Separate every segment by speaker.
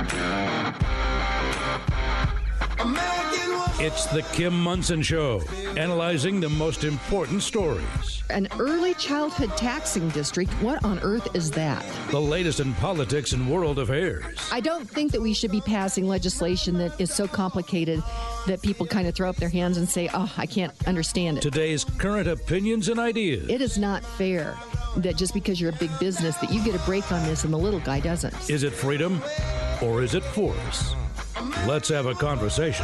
Speaker 1: It's the Kim Monson Show, analyzing the most important stories.
Speaker 2: An early childhood taxing district, what on earth is that?
Speaker 1: The latest in politics and world affairs.
Speaker 2: I don't think that we should be passing legislation that is so complicated that people kind of throw up their hands and say, oh, I can't understand it.
Speaker 1: Today's current opinions and ideas.
Speaker 2: It is not fair that just because you're a big business that you get a break on this and the little guy doesn't.
Speaker 1: Is it freedom or is it force? Let's have a conversation.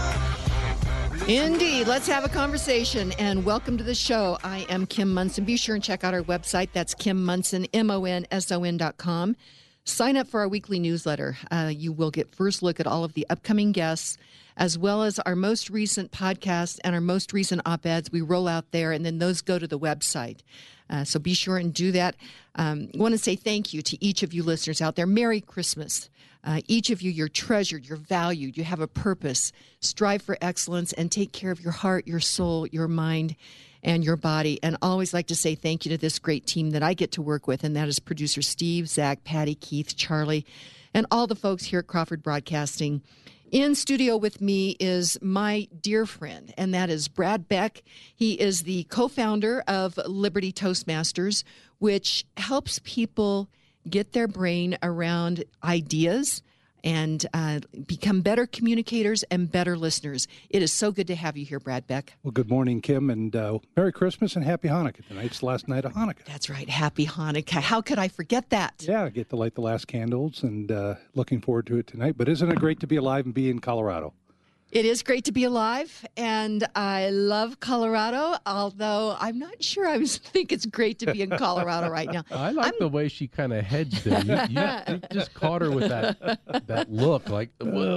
Speaker 2: Indeed. Let's have a conversation, and welcome to the show. I am Kim Monson. Be sure and check out our website. That's Kim Monson, MONSON.com. Sign up for our weekly newsletter. You will get first look at all of the upcoming guests, as well as our most recent podcast and our most recent op-eds. We roll out there, and then those go to the website. So be sure and do that. I want to say thank you to each of you listeners out there. Merry Christmas. Each of you, you're treasured, you're valued, you have a purpose. Strive for excellence and take care of your heart, your soul, your mind, and your body. And I always like to say thank you to this great team that I get to work with, and that is producer Steve, Zach, Patty, Keith, Charlie, and all the folks here at Crawford Broadcasting. In studio with me is my dear friend, and that is Brad Beck. He is the co-founder of Liberty Toastmasters, which helps people get their brain around ideas and become better communicators and better listeners. It is so good to have you here, Brad Beck.
Speaker 3: Well, good morning, Kim, and Merry Christmas and Happy Hanukkah. Tonight's the last night of Hanukkah.
Speaker 2: That's right. Happy Hanukkah. How could I forget that?
Speaker 3: Yeah, I get to light the last candles and looking forward to it tonight. But isn't it great to be alive and be in Colorado?
Speaker 2: It is great to be alive, and I love Colorado, although I'm not sure I think it's great to be in Colorado right now.
Speaker 4: I like the way she kind of hedged there. You just caught her with that look, like,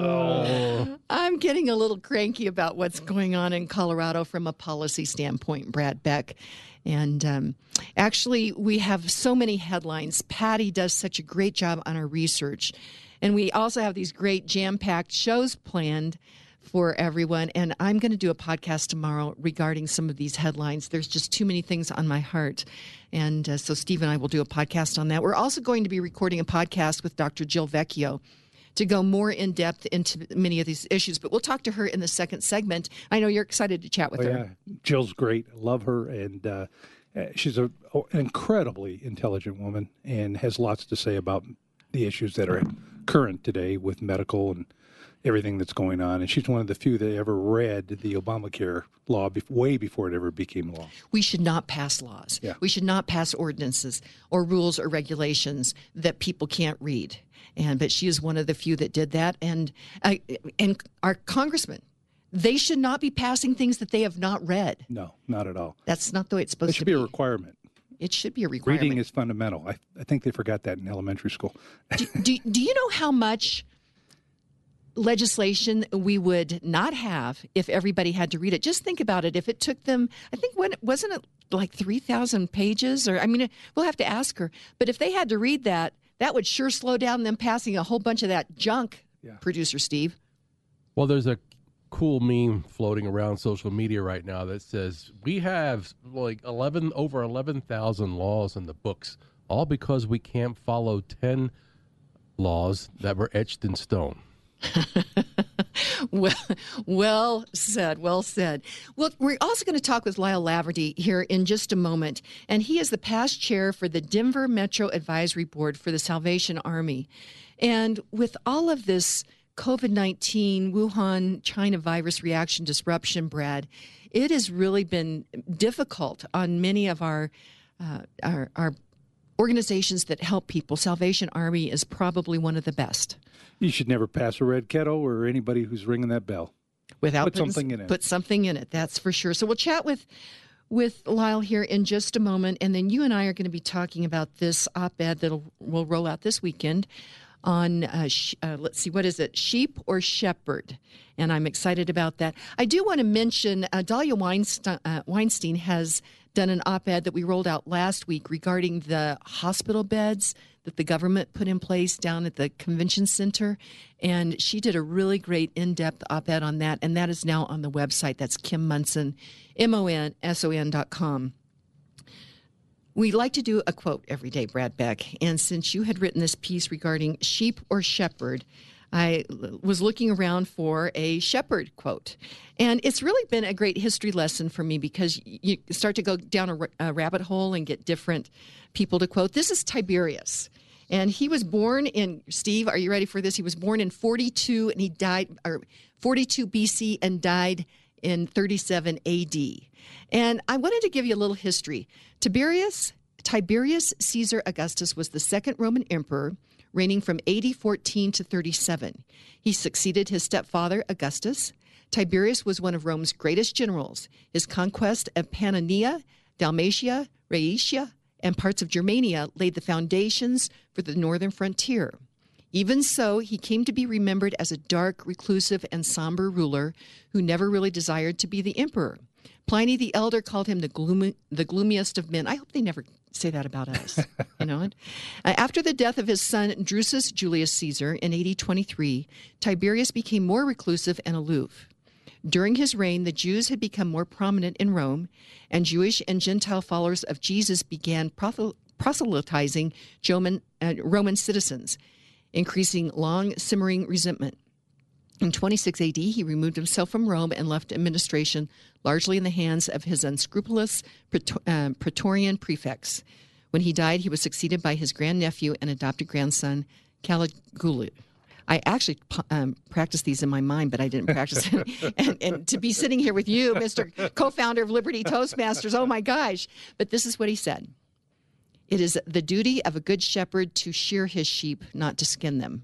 Speaker 4: whoa.
Speaker 2: I'm getting a little cranky about what's going on in Colorado from a policy standpoint, Brad Beck. And actually, we have so many headlines. Patty does such a great job on our research. And we also have these great jam-packed shows planned for everyone. And I'm going to do a podcast tomorrow regarding some of these headlines. There's just too many things on my heart. And so Steve and I will do a podcast on that. We're also going to be recording a podcast with Dr. Jill Vecchio to go more in depth into many of these issues. But we'll talk to her in the second segment. I know you're excited to chat with her.
Speaker 3: Yeah, Jill's great. I love her. And she's an incredibly intelligent woman and has lots to say about the issues that are current today with medical and everything that's going on. And she's one of the few that ever read the Obamacare law way before it ever became law.
Speaker 2: We should not pass laws.
Speaker 3: Yeah.
Speaker 2: We should not pass ordinances or rules or regulations that people can't read. But she is one of the few that did that. And our congressmen, they should not be passing things that they have not read.
Speaker 3: No, not at all.
Speaker 2: That's not the way it's supposed to be.
Speaker 3: It should be a requirement.
Speaker 2: It should be a requirement.
Speaker 3: Reading is fundamental. I think they forgot that in elementary school.
Speaker 2: do you know how much legislation we would not have if everybody had to read it? Just think about it. If it took them, I think, wasn't it like 3,000 pages? Or, I mean, we'll have to ask her. But if they had to read that, that would sure slow down them passing a whole bunch of that junk, Producer Steve.
Speaker 4: Well, there's a cool meme floating around social media right now that says we have like over 11,000 laws in the books, all because we can't follow 10 laws that were etched in stone.
Speaker 2: Well said. Well, we're also going to talk with Lyle Laverty here in just a moment, and he is the past chair for the Denver Metro Advisory Board for the Salvation Army. And with all of this COVID-19 Wuhan China virus reaction disruption, Brad, it has really been difficult on many of our organizations that help people. Salvation Army is probably one of the best.
Speaker 3: You should never pass a red kettle or anybody who's ringing that bell.
Speaker 2: Without
Speaker 3: put something in it.
Speaker 2: Put something in it, that's for sure. So we'll chat with Lyle here in just a moment, and then you and I are going to be talking about this op-ed that will roll out this weekend on, let's see, what is it, sheep or shepherd? And I'm excited about that. I do want to mention Dahlia Weinstein has done an op-ed that we rolled out last week regarding the hospital beds that the government put in place down at the convention center. And she did a really great in-depth op-ed on that. And that is now on the website. That's Kim Monson, MONSON.com. We like to do a quote every day, Brad Beck. And since you had written this piece regarding sheep or shepherd, I was looking around for a shepherd quote. And it's really been a great history lesson for me because you start to go down a rabbit hole and get different people to quote. This is Tiberius. And he was born in, Steve, are you ready for this? He was born in 42 and he died, or 42 BC and died in 37 AD. And I wanted to give you a little history. Tiberius Caesar Augustus was the second Roman emperor, reigning from AD 14 to 37. He succeeded his stepfather, Augustus. Tiberius was one of Rome's greatest generals. His conquest of Pannonia, Dalmatia, Rhaetia, and parts of Germania laid the foundations for the northern frontier. Even so, he came to be remembered as a dark, reclusive, and somber ruler who never really desired to be the emperor. Pliny the Elder called him the gloomiest of men. I hope they never say that about us. After the death of his son Drusus Julius Caesar in AD 23, Tiberius became more reclusive and aloof. During his reign, the Jews had become more prominent in Rome, and Jewish and Gentile followers of Jesus began proselytizing Roman citizens, increasing long-simmering resentment. In 26 AD, he removed himself from Rome and left administration largely in the hands of his unscrupulous Praetorian prefects. When he died, he was succeeded by his grandnephew and adopted grandson, Caligula. I actually practiced these in my mind, but I didn't practice it. And to be sitting here with you, Mr. Co-founder of Liberty Toastmasters, oh my gosh. But this is what he said. It is the duty of a good shepherd to shear his sheep, not to skin them.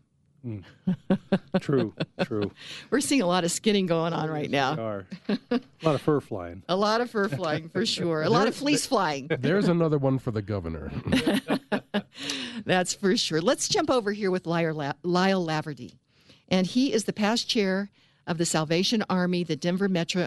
Speaker 3: True.
Speaker 2: We're seeing a lot of skinning going on right now.
Speaker 3: We are. A lot of fur flying.
Speaker 2: A lot of fur flying, for sure. A lot of fleece flying.
Speaker 4: There's another one for the governor.
Speaker 2: That's for sure. Let's jump over here with Lyle Laverty. And he is the past chair of the Salvation Army, the Denver Metro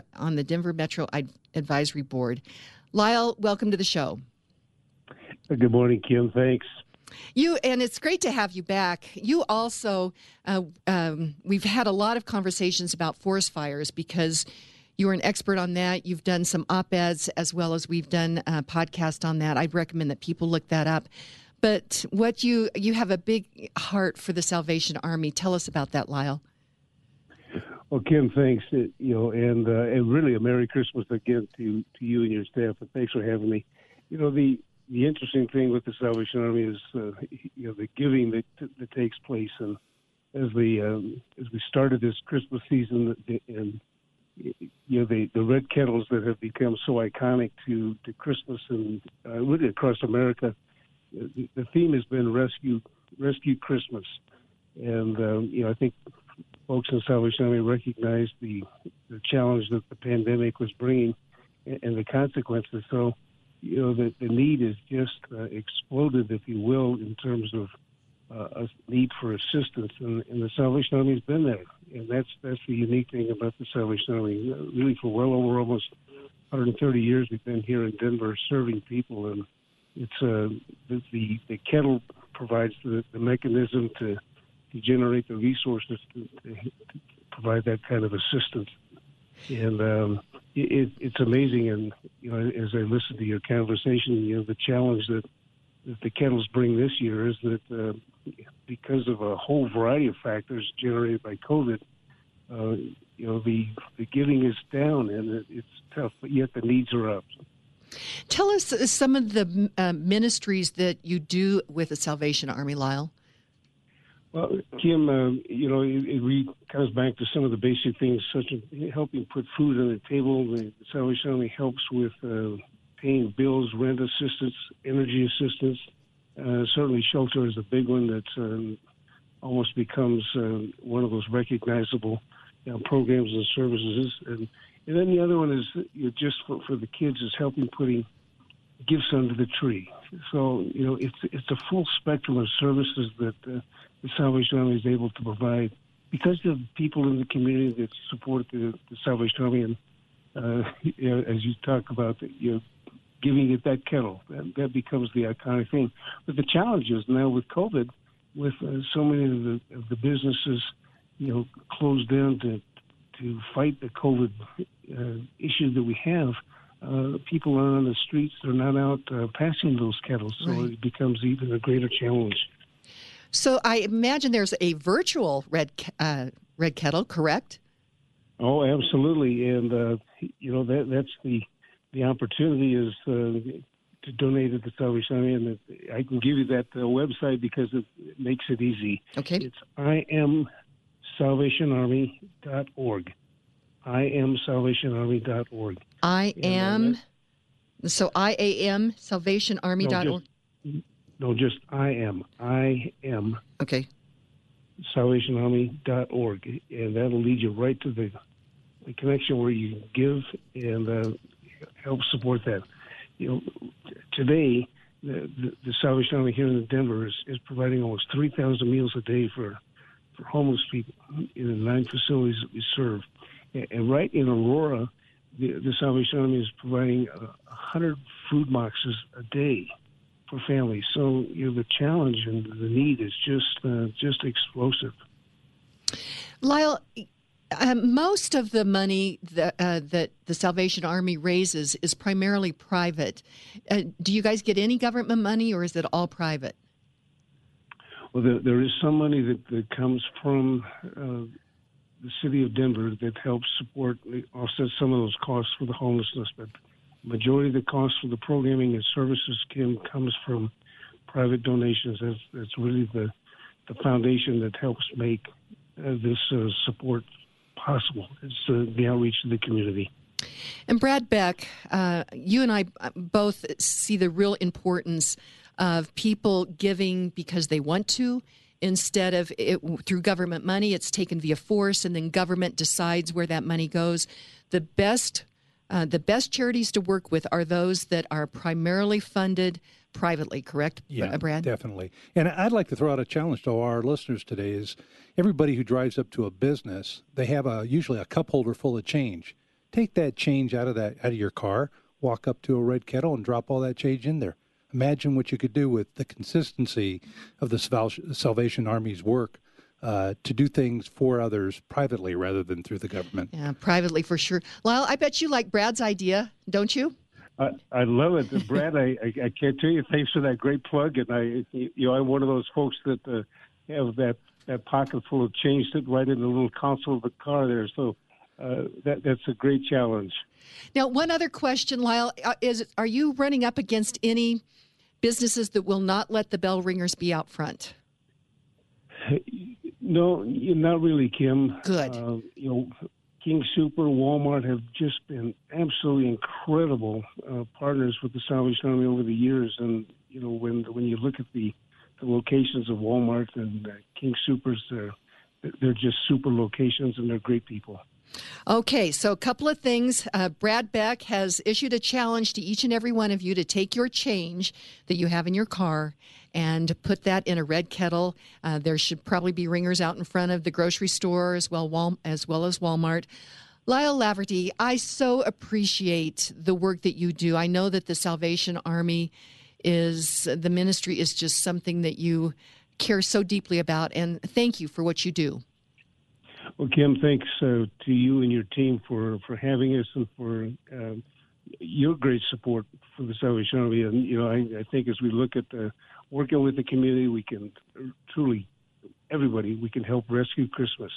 Speaker 2: Advisory Board. Lyle, welcome to the show.
Speaker 5: Good morning, Kim. Thanks.
Speaker 2: And it's great to have you back. You also, we've had a lot of conversations about forest fires because you are an expert on that. You've done some op-eds as well as we've done a podcast on that. I'd recommend that people look that up. But what you have a big heart for the Salvation Army. Tell us about that, Lyle.
Speaker 5: Well, Kim, thanks. And really a Merry Christmas again to you and your staff. And thanks for having me. The interesting thing with the Salvation Army is, the giving that takes place. And as we started this Christmas season, and the red kettles that have become so iconic to Christmas and really across America, the theme has been rescue Christmas. And I think folks in the Salvation Army recognize the challenge that the pandemic was bringing and the consequences. So. The need is just exploded, if you will, in terms of a need for assistance, and the Salvation Army has been there, and that's the unique thing about the Salvation Army. Really, for well over almost 130 years, we've been here in Denver serving people, and it's the kettle provides the mechanism to generate the resources to provide that kind of assistance, and. It's amazing, and as I listen to your conversation, the challenge that the kettles bring this year is that because of a whole variety of factors generated by COVID, the giving is down, and it's tough, but yet the needs are up.
Speaker 2: Tell us some of the ministries that you do with the Salvation Army, Lyle.
Speaker 5: Well, Kim, it really comes back to some of the basic things, such as helping put food on the table. The Salvation Army helps with paying bills, rent assistance, energy assistance. Certainly shelter is a big one that almost becomes one of those recognizable programs and services. And then the other one is just for the kids is helping putting gifts under the tree. So, it's a full spectrum of services that the Salvation Army is able to provide because of people in the community that support the Salvation Army. And, as you talk about, giving it that kettle, that becomes the iconic thing. But the challenge is now with COVID, with so many of the businesses, closed down to fight the COVID issue that we have, people are on the streets. They're not out passing those kettles, so It becomes even a greater challenge.
Speaker 2: So I imagine there's a virtual Red Kettle, correct?
Speaker 5: Oh, absolutely, and that's the opportunity is to donate to the Salvation Army, and I can give you that website because it makes it easy.
Speaker 2: Okay.
Speaker 5: It's IamSalvationArmy.org. IamSalvationArmy.org.
Speaker 2: So IamSalvationArmy.org.
Speaker 5: No, just I am.
Speaker 2: Okay.
Speaker 5: SalvationArmy.org, and that'll lead you right to the connection where you can give and help support that. Today, the Salvation Army here in Denver is providing almost 3,000 meals a day for homeless people in the 9 facilities that we serve. And right in Aurora, the Salvation Army is providing 100 food boxes a day for families. So the challenge and the need is just explosive.
Speaker 2: Lyle, most of the money that the Salvation Army raises is primarily private. Do you guys get any government money, or is it all private?
Speaker 5: Well, there is some money that comes from the city of Denver that helps offset some of those costs for the homelessness, but majority of the costs for the programming and services comes from private donations. That's really the foundation that helps make this support possible. It's the outreach to the community.
Speaker 2: And Brad Beck, you and I both see the real importance of people giving because they want to, instead of it through government money. It's taken via force, and then government decides where that money goes. The best charities to work with are those that are primarily funded privately, correct,
Speaker 3: Yeah,
Speaker 2: Brad?
Speaker 3: Definitely. And I'd like to throw out a challenge to our listeners today is everybody who drives up to a business, they have usually a cup holder full of change. Take that change out of your car, walk up to a Red Kettle and drop all that change in there. Imagine what you could do with the consistency of the Salvation Army's work to do things for others privately rather than through the government.
Speaker 2: Yeah, privately for sure. Lyle, I bet you like Brad's idea, don't you?
Speaker 5: I love it, Brad. I can't tell you. Thanks for that great plug. And I'm one of those folks that have that pocket full of change sitting right in the little console of the car there. So that's a great challenge.
Speaker 2: Now, one other question, Lyle, are you running up against any businesses that will not let the bell ringers be out front?
Speaker 5: No, not really, Kim.
Speaker 2: Good.
Speaker 5: King Super, Walmart have just been absolutely incredible partners with the Salvation Army over the years. And when you look at the locations of Walmart and King Supers, they're just super locations, and they're great people.
Speaker 2: Okay, so a couple of things. Brad Beck has issued a challenge to each and every one of you to take your change that you have in your car and put that in a Red Kettle. There should probably be ringers out in front of the grocery store as well as Walmart. Lyle Laverty, I so appreciate the work that you do. I know that the Salvation Army the ministry is just something that you care so deeply about, and thank you for what you do.
Speaker 5: Well, Kim, thanks to you and your team for having us and for your great support for the Salvation Army. And, I think as we look at working with the community, we can everybody, we can help rescue Christmas.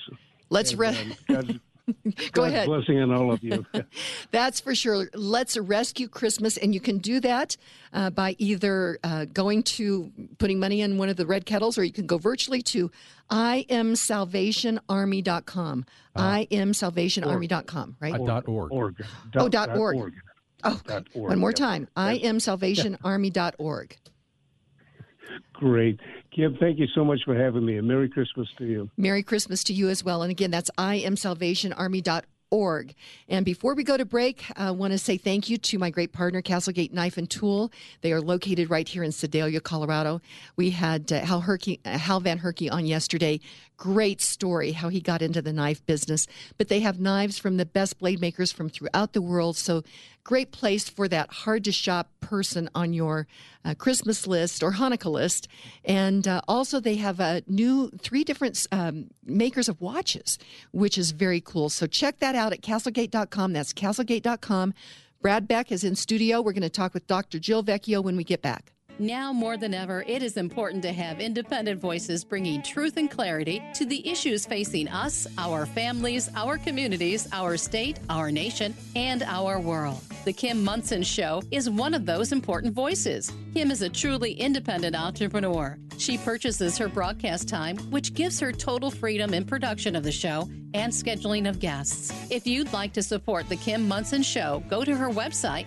Speaker 2: Go ahead.
Speaker 5: God's blessing on all of you.
Speaker 2: That's for sure. Let's rescue Christmas, and you can do that by either putting money in one of the Red Kettles, or you can go virtually to IamSalvationArmy.com. IamSalvationArmy.com, right?
Speaker 4: .org.
Speaker 5: .org.
Speaker 2: .org. Oh, one more time. IamSalvationArmy.org.
Speaker 5: Great. Kim, thank you so much for having me, and Merry Christmas to you.
Speaker 2: Merry Christmas to you as well. And again, that's IamSalvationArmy.org. And before we go to break, I want to say thank you to my great partner, Castlegate Knife and Tool. They are located right here in Sedalia, Colorado. We had Hal Van Herky on yesterday. Great story, how he got into the knife business. But they have knives from the best blade makers from throughout the world. So great place for that hard-to-shop person on your Christmas list or Hanukkah list. And also they have 3 different makers of watches, which is very cool. So check that out at castlegate.com. That's castlegate.com. Brad Beck is in studio. We're going to talk with Dr. Jill Vecchio when we get back.
Speaker 6: Now more than ever, it is important to have independent voices bringing truth and clarity to the issues facing us, our families, our communities, our state, our nation, and our world. The Kim Monson Show is one of those important voices. Kim is a truly independent entrepreneur. She purchases her broadcast time, which gives her total freedom in production of the show and scheduling of guests. If you'd like to support The Kim Monson Show, go to her website,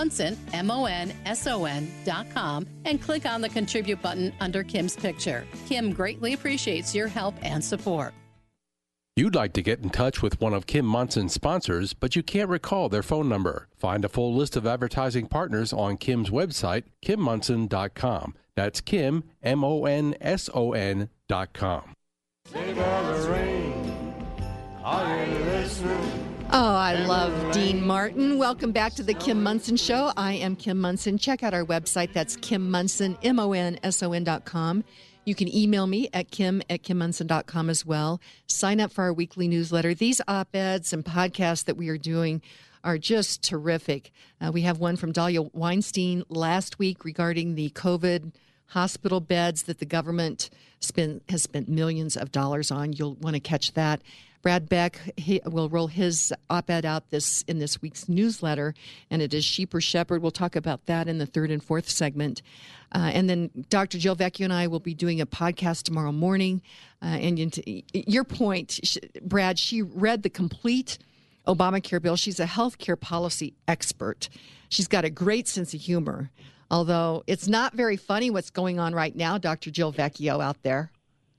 Speaker 6: KimMonson.com, and click on the Contribute button under Kim's picture. Kim greatly appreciates your help and support.
Speaker 4: You'd like to get in touch with one of Kim Monson's sponsors, but you can't recall their phone number. Find a full list of advertising partners on Kim's website, KimMonson.com. That's Kim, MONSON.com.
Speaker 2: Oh, I love Dean Martin. Welcome back to the Kim Monson Show. I am Kim Monson. Check out our website. That's Kim Monson, MONSON.com. You can email me at kim@kimmonson.com as well. Sign up for our weekly newsletter. These op-eds and podcasts that we are doing are just terrific. We have one from Dahlia Weinstein last week regarding the COVID hospital beds that the government has spent millions of dollars on. You'll want to catch that. Brad Beck will roll his op-ed out in this week's newsletter, and it is Sheep or Shepherd. We'll talk about that in the third and fourth segment. And then Dr. Jill Vecchio and I will be doing a podcast tomorrow morning. And your point, Brad, she read the complete Obamacare bill. She's a healthcare policy expert. She's got a great sense of humor, although it's not very funny what's going on right now, Dr. Jill Vecchio out there.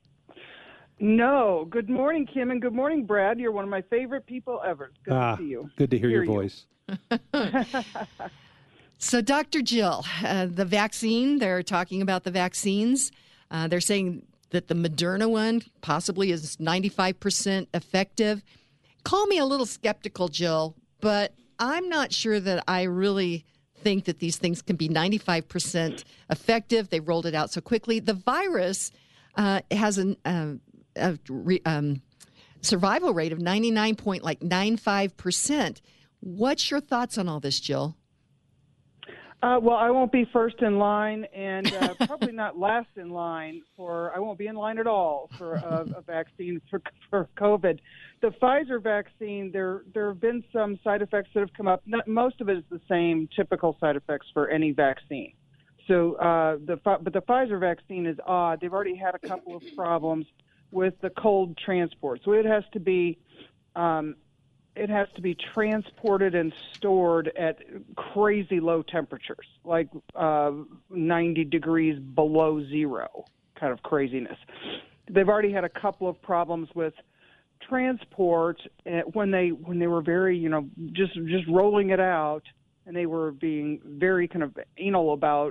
Speaker 7: No. Good morning, Kim, and good morning, Brad. You're one of my favorite people ever. Good to see you.
Speaker 3: Good to hear your voice.
Speaker 2: So, Dr. Jill, the vaccine, they're talking about the vaccines. They're saying that the Moderna one possibly is 95% effective. Call me a little skeptical, Jill, but I'm not sure that I really think that these things can be 95% effective. They rolled it out so quickly. The virus has a survival rate of 99.95%. What's your thoughts on all this, Jill?
Speaker 7: Well, I won't be first in line, and probably not last in line I won't be in line at all for a vaccine for COVID. The Pfizer vaccine, there have been some side effects that have come up. Most of it is the same typical side effects for any vaccine. So, but the Pfizer vaccine is odd. They've already had a couple of problems with the cold transport. So it has to be transported and stored at crazy low temperatures, like 90 degrees below zero, kind of craziness. They've already had a couple of problems with transport when they were very, just rolling it out, and they were being very kind of anal about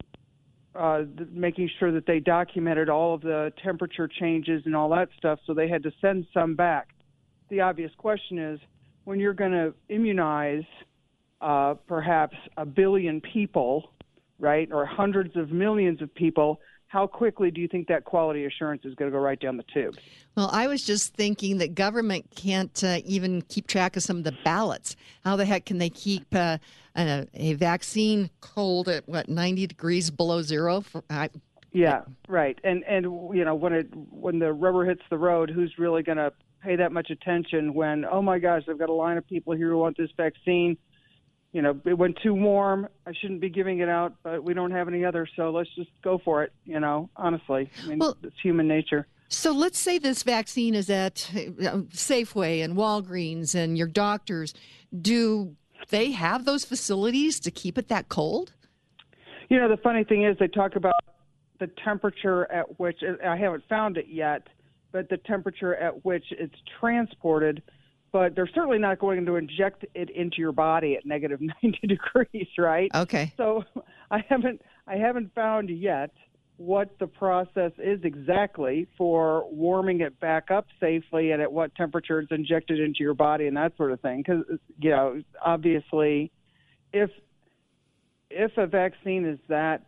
Speaker 7: making sure that they documented all of the temperature changes and all that stuff, so they had to send some back. The obvious question is, when you're going to immunize perhaps 1 billion people, right, or hundreds of millions of people, how quickly do you think that quality assurance is going to go right down the tube?
Speaker 2: Well, I was just thinking that government can't even keep track of some of the ballots. How the heck can they keep a vaccine cold at, 90 degrees below zero?
Speaker 7: Yeah, right. And when the rubber hits the road, who's really going to pay that much attention when, oh, my gosh, I've got a line of people here who want this vaccine. It went too warm. I shouldn't be giving it out, but we don't have any other, so let's just go for it, honestly. I mean, it's human nature.
Speaker 2: So let's say this vaccine is at Safeway and Walgreens and your doctors. Do they have those facilities to keep it that cold?
Speaker 7: The funny thing is they talk about the temperature at which, I haven't found it yet, but the temperature at which it's transported, but they're certainly not going to inject it into your body at negative 90 degrees, right?
Speaker 2: Okay.
Speaker 7: So I haven't found yet what the process is exactly for warming it back up safely and at what temperature it's injected into your body and that sort of thing. Because, obviously, if a vaccine is that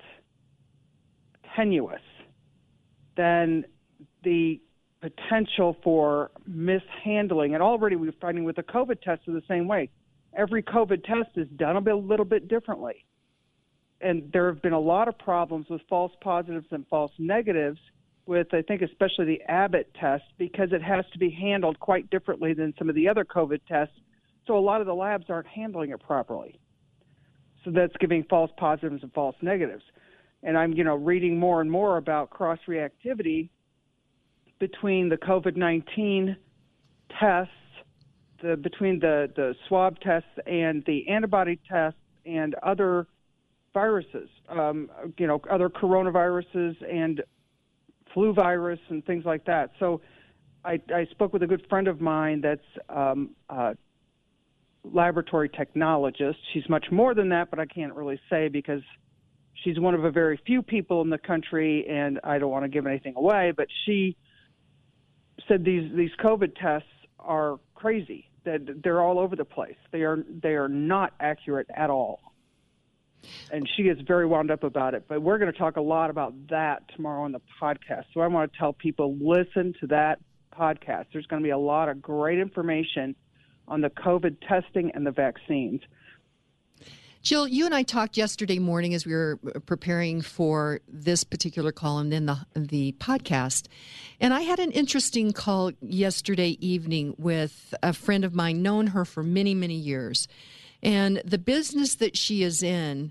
Speaker 7: tenuous, then the potential for mishandling, and already we're finding with the COVID tests are the same way. Every COVID test is done a little bit differently. and there have been a lot of problems with false positives and false negatives with, I think, especially the Abbott test, because it has to be handled quite differently than some of the other COVID tests. So a lot of the labs aren't handling it properly. So that's giving false positives and false negatives. And I'm, reading more and more about cross-reactivity between the COVID-19 tests, between the swab tests and the antibody tests and other viruses, other coronaviruses and flu virus and things like that. So I spoke with a good friend of mine that's a laboratory technologist. She's much more than that, but I can't really say because she's one of a very few people in the country, and I don't want to give anything away, but she said these COVID tests are crazy, that they're all over the place. They are not accurate at all. And she is very wound up about it. But we're going to talk a lot about that tomorrow on the podcast. So I want to tell people, listen to that podcast. There's going to be a lot of great information on the COVID testing and the vaccines.
Speaker 2: Jill, you and I talked yesterday morning as we were preparing for this particular column in the podcast. And I had an interesting call yesterday evening with a friend of mine, known her for many, many years. And the business that she is in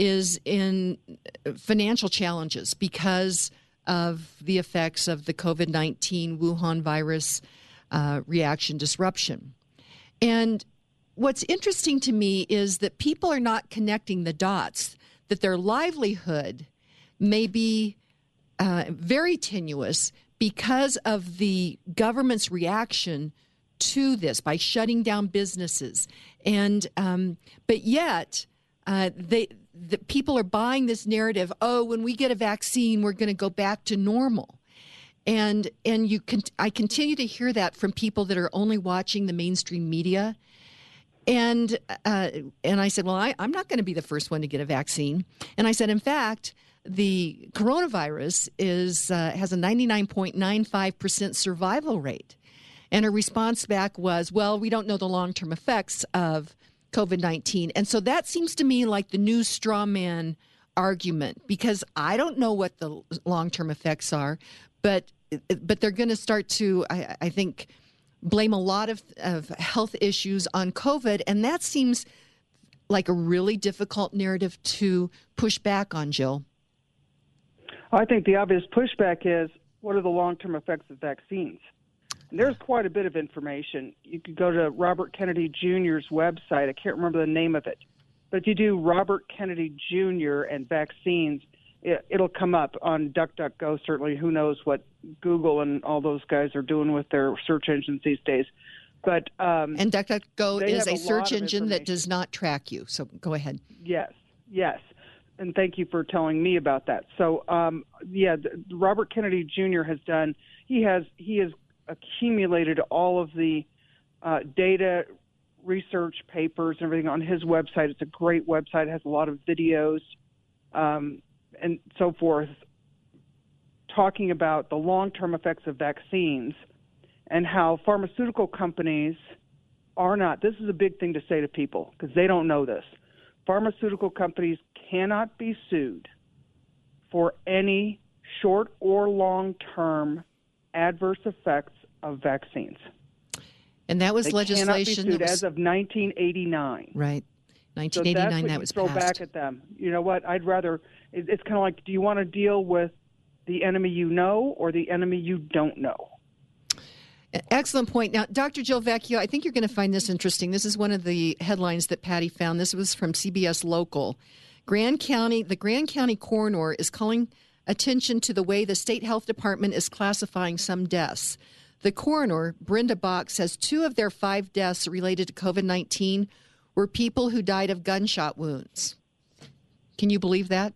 Speaker 2: financial challenges because of the effects of the COVID-19 Wuhan virus reaction disruption. And what's interesting to me is that people are not connecting the dots, that their livelihood may be very tenuous because of the government's reaction to this by shutting down businesses. And but yet the people are buying this narrative, when we get a vaccine, we're going to go back to normal. And I continue to hear that from people that are only watching the mainstream media. And I said, well, I'm not going to be the first one to get a vaccine. And I said, in fact, the coronavirus has a 99.95% survival rate. And her response back was, well, we don't know the long-term effects of COVID-19. And so that seems to me like the new straw man argument, because I don't know what the long-term effects are, but they're going to start to, I think, blame a lot of health issues on COVID, and that seems like a really difficult narrative to push back on, Jill.
Speaker 7: I think the obvious pushback is, what are the long-term effects of vaccines? And there's quite a bit of information. You could go to Robert Kennedy Jr.'s website. I can't remember the name of it. But if you do Robert Kennedy Jr. and vaccines, it'll come up on DuckDuckGo, certainly. Who knows what Google and all those guys are doing with their search engines these days. But
Speaker 2: and DuckDuckGo is a search engine that does not track you. So go ahead.
Speaker 7: Yes. And thank you for telling me about that. So, Robert Kennedy Jr. has done, he has accumulated all of the data, research papers, and everything on his website. It's a great website. It has a lot of videos and so forth, talking about the long-term effects of vaccines and how pharmaceutical companies are not. This is a big thing to say to people because they don't know this. Pharmaceutical companies cannot be sued for any short or long-term adverse effects of vaccines.
Speaker 2: And that was legislation
Speaker 7: cannot be sued as of 1989.
Speaker 2: Right. 1989, that was
Speaker 7: throw
Speaker 2: passed.
Speaker 7: Back at them. You know what? I'd rather. It's kind of like, do you want to deal with the enemy you know or the enemy you don't know?
Speaker 2: Excellent point. Now, Dr. Jill Vecchio, I think you're going to find this interesting. This is one of the headlines that Patty found. This was from CBS Local. The Grand County coroner is calling attention to the way the state health department is classifying some deaths. The coroner, Brenda Bach, says 2 of their 5 deaths related to COVID-19 were people who died of gunshot wounds. Can you believe that?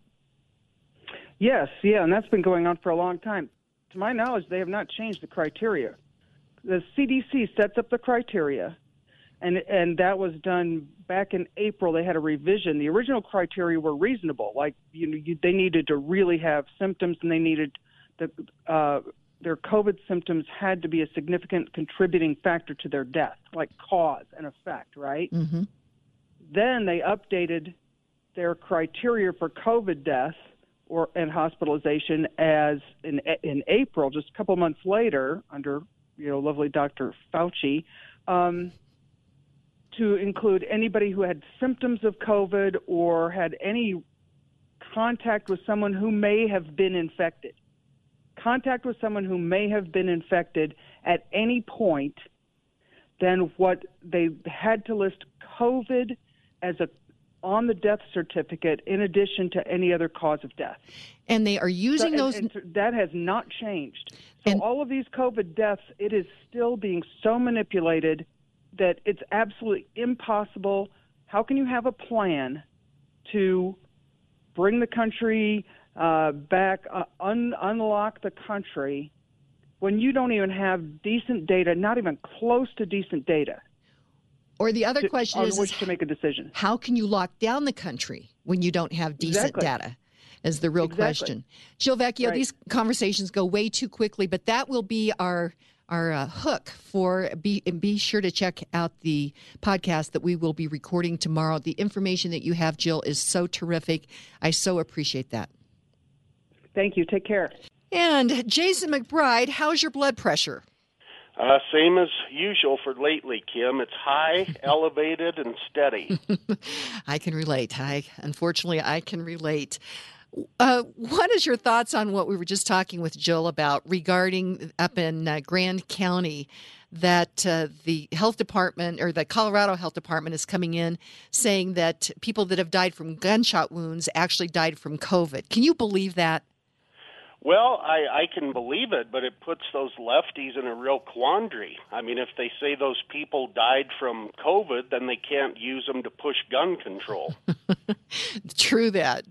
Speaker 7: Yes, and that's been going on for a long time. To my knowledge, they have not changed the criteria. The CDC sets up the criteria, and that was done back in April. They had a revision. The original criteria were reasonable. Like, they needed to really have symptoms, and they needed their COVID symptoms had to be a significant contributing factor to their death, like cause and effect, right?
Speaker 2: Mm-hmm.
Speaker 7: Then they updated their criteria for COVID death and hospitalization as in April, just a couple months later, under lovely Dr. Fauci, to include anybody who had symptoms of COVID or had any contact with someone who may have been infected. Contact with someone who may have been infected at any point, then what they had to list COVID as on the death certificate in addition to any other cause of death.
Speaker 2: And they are using those.
Speaker 7: And that has not changed. So all of these COVID deaths, it is still being so manipulated that it's absolutely impossible. How can you have a plan to bring the country back, unlock the country, when you don't even have decent data, not even close to decent data?
Speaker 2: Or the other question is
Speaker 7: to make a decision.
Speaker 2: How can you lock down the country when you don't have decent data? Is the real question. Jill Vecchio, these conversations go way too quickly, but that will be our hook for be sure to check out the podcast that we will be recording tomorrow. The information that you have, Jill, is so terrific. I so appreciate that.
Speaker 7: Thank you. Take care.
Speaker 2: And Jason McBride, how's your blood pressure?
Speaker 8: Same as usual for lately, Kim. It's high, elevated, and steady.
Speaker 2: I can relate. Unfortunately, I can relate. What is your thoughts on what we were just talking with Jill about regarding up in Grand County, that the health department or the Colorado Health Department is coming in saying that people that have died from gunshot wounds actually died from COVID? Can you believe that?
Speaker 8: Well, I can believe it, but it puts those lefties in a real quandary. I mean, if they say those people died from COVID, then they can't use them to push gun control.
Speaker 2: True that.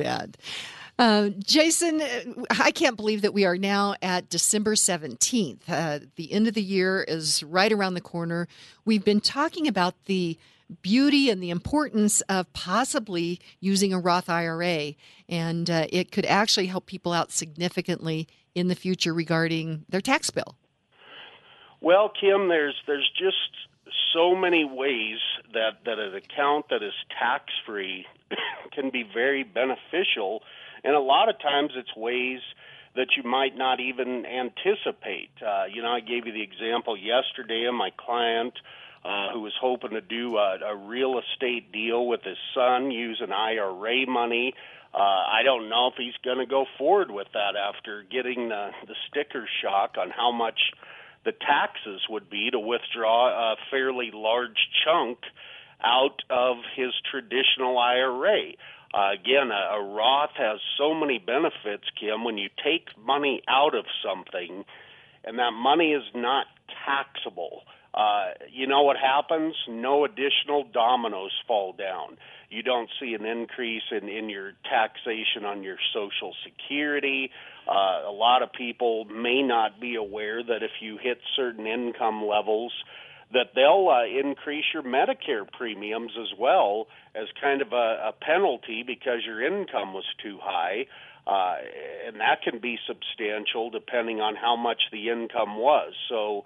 Speaker 2: Jason, I can't believe that we are now at December 17th. The end of the year is right around the corner. We've been talking about the beauty and the importance of possibly using a Roth IRA, and it could actually help people out significantly in the future regarding their tax bill.
Speaker 8: Well, Kim, there's just so many ways that an account that is tax-free can be very beneficial, and a lot of times it's ways that you might not even anticipate. I gave you the example yesterday of my client who was hoping to do a real estate deal with his son, use an IRA money. I don't know if he's going to go forward with that after getting the sticker shock on how much the taxes would be to withdraw a fairly large chunk out of his traditional IRA. Again, a Roth has so many benefits, Kim. When you take money out of something and that money is not taxable, you know what happens? No additional dominoes fall down. You don't see an increase in your taxation on your Social Security. A lot of people may not be aware that if you hit certain income levels, that they'll increase your Medicare premiums as well as kind of a penalty because your income was too high. And that can be substantial depending on how much the income was. So,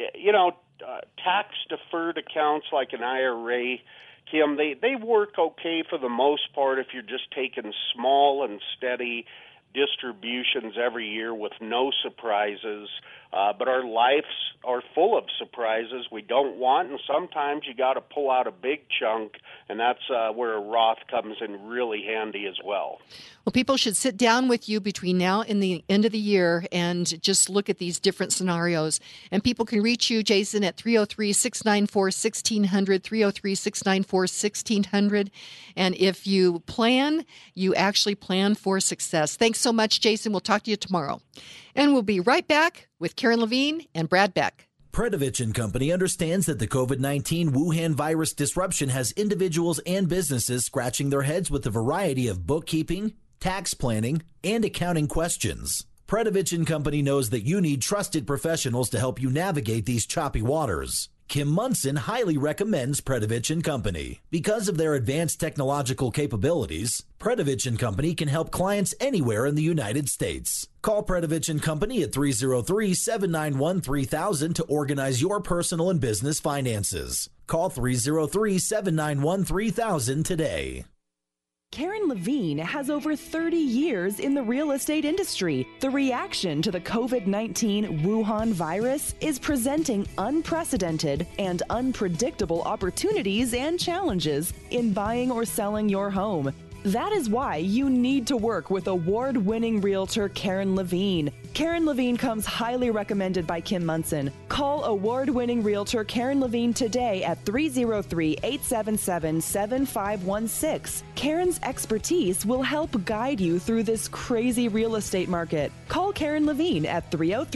Speaker 8: tax-deferred accounts like an IRA, Kim, they work okay for the most part if you're just taking small and steady distributions every year with no surprises. But our lives are full of surprises we don't want, and sometimes you got to pull out a big chunk, and that's where a Roth comes in really handy as well.
Speaker 2: Well, people should sit down with you between now and the end of the year and just look at these different scenarios. And people can reach you, Jason, at 303-694-1600, 303-694-1600. And if you plan, you actually plan for success. Thanks so much, Jason. We'll talk to you tomorrow. And we'll be right back with Karen Levine and Brad Beck.
Speaker 9: Predovich & Company understands that the COVID-19 Wuhan virus disruption has individuals and businesses scratching their heads with a variety of bookkeeping, tax planning, and accounting questions. Predovich & Company knows that you need trusted professionals to help you navigate these choppy waters. Kim Munson highly recommends Predovich & Company. Because of their advanced technological capabilities, Predovich & Company can help clients anywhere in the United States. Call Predovich & Company at 303-791-3000 to organize your personal and business finances. Call 303-791-3000 today.
Speaker 10: Karen Levine has over 30 years in the real estate industry. The reaction to the COVID-19 Wuhan virus is presenting unprecedented and unpredictable opportunities and challenges in buying or selling your home. That is why you need to work with award-winning realtor Karen Levine. Karen Levine comes highly recommended by Kim Monson. Call award-winning realtor Karen Levine today at 303-877-7516. Karen's expertise will help guide you through this crazy real estate market. Call Karen Levine at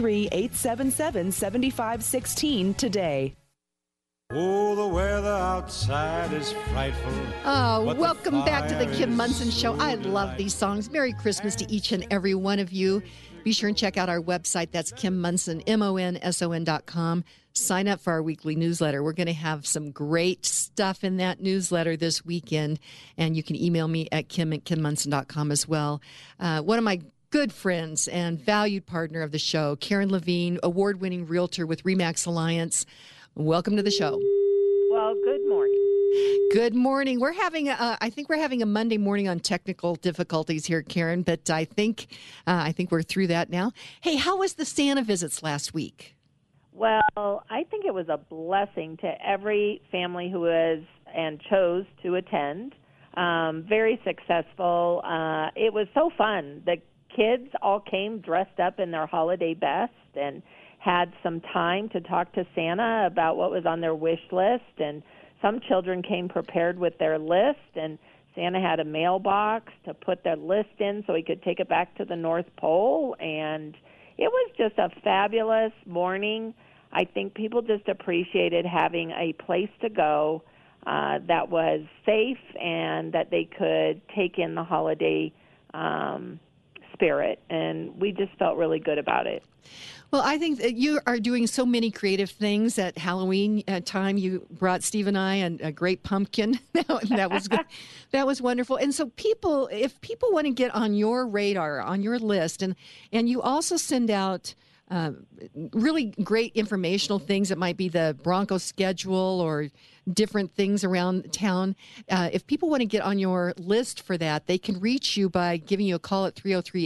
Speaker 10: 303-877-7516 today.
Speaker 11: Oh, the weather outside is frightful.
Speaker 2: Oh, welcome back to the Kim Monson Show. I love these songs. Merry Christmas to each and every one of you. Be sure and check out our website. That's Kim Monson, MONSON.com. Sign up for our weekly newsletter. We're going to have some great stuff in that newsletter this weekend. And you can email me at kim@kimmonson.com as well. One of my good friends and valued partner of the show, Karen Levine, award-winning realtor with RE/MAX Alliance. Welcome to the show.
Speaker 12: Well, good morning.
Speaker 2: Good morning. We're having, I think we're having a Monday morning on technical difficulties here, Karen, but I think we're through that now. Hey, how was the Santa visits last week?
Speaker 12: Well, I think it was a blessing to every family who was and chose to attend. Very successful. It was so fun. The kids all came dressed up in their holiday best and had some time to talk to Santa about what was on their wish list, and some children came prepared with their list, and Santa had a mailbox to put their list in so he could take it back to the North Pole, and it was just a fabulous morning. I think people just appreciated having a place to go that was safe and that they could take in the holiday spirit, and we just felt really good about it.
Speaker 2: Well, I think that you are doing so many creative things at Halloween time. You brought Steve and I a great pumpkin. That was good. That was wonderful. And so if people want to get on your radar, on your list, and you also send out really great informational things. It might be the Broncos schedule or different things around town. If people want to get on your list for that, they can reach you by giving you a call at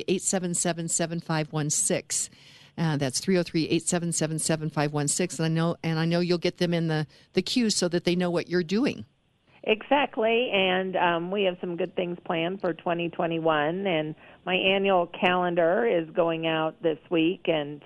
Speaker 2: 303-877-7516. That's 303-877-7516. And I know you'll get them in the queue so that they know what you're doing.
Speaker 12: Exactly, and we have some good things planned for 2021, and my annual calendar is going out this week, and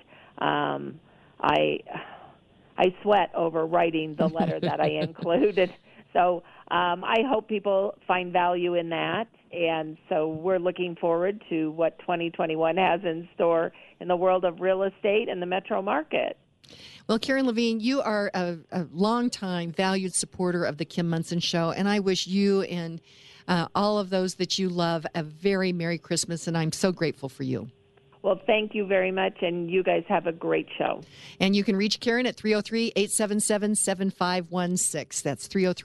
Speaker 12: I sweat over writing the letter that I included. So I hope people find value in that, and so we're looking forward to what 2021 has in store in the world of real estate and the metro market.
Speaker 2: Well, Karen Levine, you are a longtime valued supporter of the Kim Monson Show, and I wish you and all of those that you love a very Merry Christmas, and I'm so grateful for you.
Speaker 12: Well, thank you very much, and you guys have a great show.
Speaker 2: And you can reach Karen at 303-877-7516. That's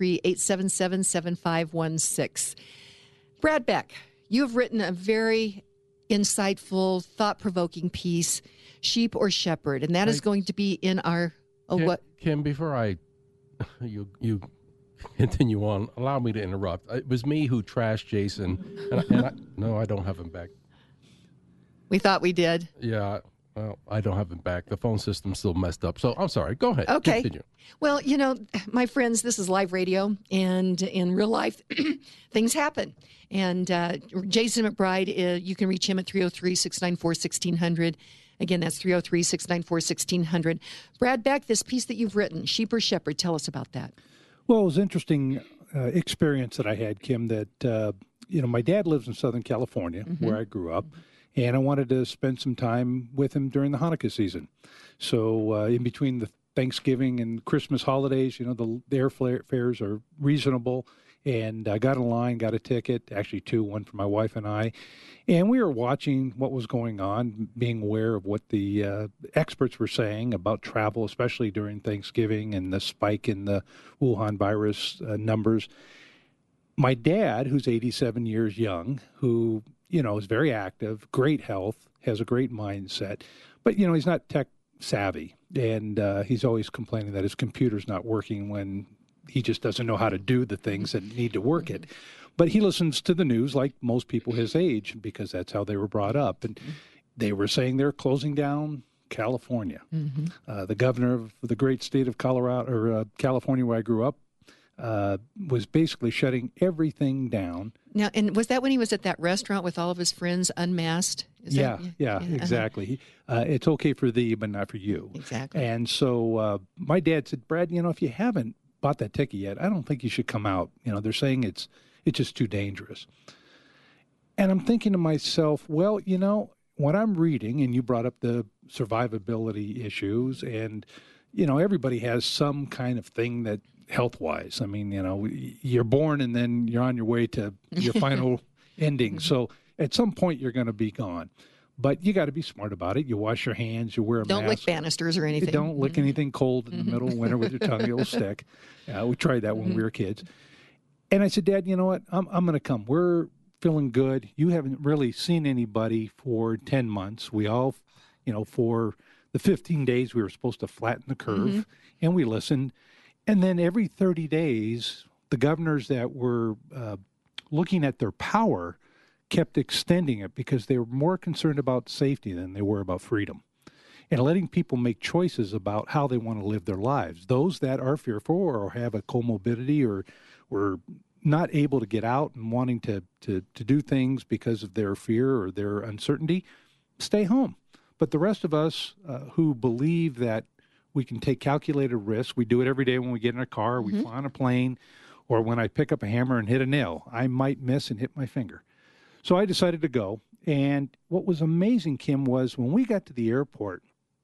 Speaker 2: 303-877-7516. Brad Beck, you have written a very insightful, thought-provoking piece, Sheep or Shepherd, and that is going to be in our...
Speaker 4: Kim, before you continue on, allow me to interrupt. It was me who trashed Jason, no, I don't have him back.
Speaker 2: We thought we did.
Speaker 4: Yeah, well, I don't have him back. The phone system's still messed up, so I'm sorry. Go ahead.
Speaker 2: Okay.
Speaker 4: Continue.
Speaker 2: Well, my friends, this is live radio, and in real life, things happen. And Jason McBride, you can reach him at 303-694-1600. Again, that's 303-694-1600. Brad Beck, this piece that you've written, Sheep or Shepherd, tell us about that.
Speaker 3: Well, it was an interesting experience that I had, Kim, that, my dad lives in Southern California, where I grew up, and I wanted to spend some time with him during the Hanukkah season. So in between the Thanksgiving and Christmas holidays, the airfares are reasonable. And I got in line, got a ticket, actually two, one for my wife and I. And we were watching what was going on, being aware of what the experts were saying about travel, especially during Thanksgiving and the spike in the Wuhan virus numbers. My dad, who's 87 years young, who, is very active, great health, has a great mindset, but, he's not tech savvy. And he's always complaining that his computer's not working when he just doesn't know how to do the things that need to work it. But he listens to the news like most people his age because that's how they were brought up. And they were saying they're closing down California. The governor of the great state of Colorado or California, where I grew up, was basically shutting everything down.
Speaker 2: Now, and was that when he was at that restaurant with all of his friends unmasked?
Speaker 3: Yeah, exactly. It's okay for thee, but not for you.
Speaker 2: Exactly.
Speaker 3: And so my dad said, Brad, if you haven't bought that ticket yet, I don't think you should come out. They're saying it's just too dangerous. And I'm thinking to myself, well, what I'm reading, and you brought up the survivability issues, and, everybody has some kind of thing that health-wise, I mean, you're born and then you're on your way to your final ending. So at some point you're going to be gone. But you got to be smart about it. You wash your hands, you wear a mask.
Speaker 2: Don't lick banisters or anything.
Speaker 3: Don't lick anything cold in the middle of winter with your tongue. It'll stick. We tried that when we were kids. And I said, Dad, you know what? I'm going to come. We're feeling good. You haven't really seen anybody for 10 months. We all, for the 15 days we were supposed to flatten the curve, and we listened. And then every 30 days, the governors that were looking at their power kept extending it because they were more concerned about safety than they were about freedom and letting people make choices about how they want to live their lives. Those that are fearful or have a comorbidity or were not able to get out and wanting to do things because of their fear or their uncertainty, stay home. But the rest of us who believe that we can take calculated risks, we do it every day when we get in a car, we fly on a plane, or when I pick up a hammer and hit a nail, I might miss and hit my finger. So I decided to go. And what was amazing, Kim, was when we got to the airport,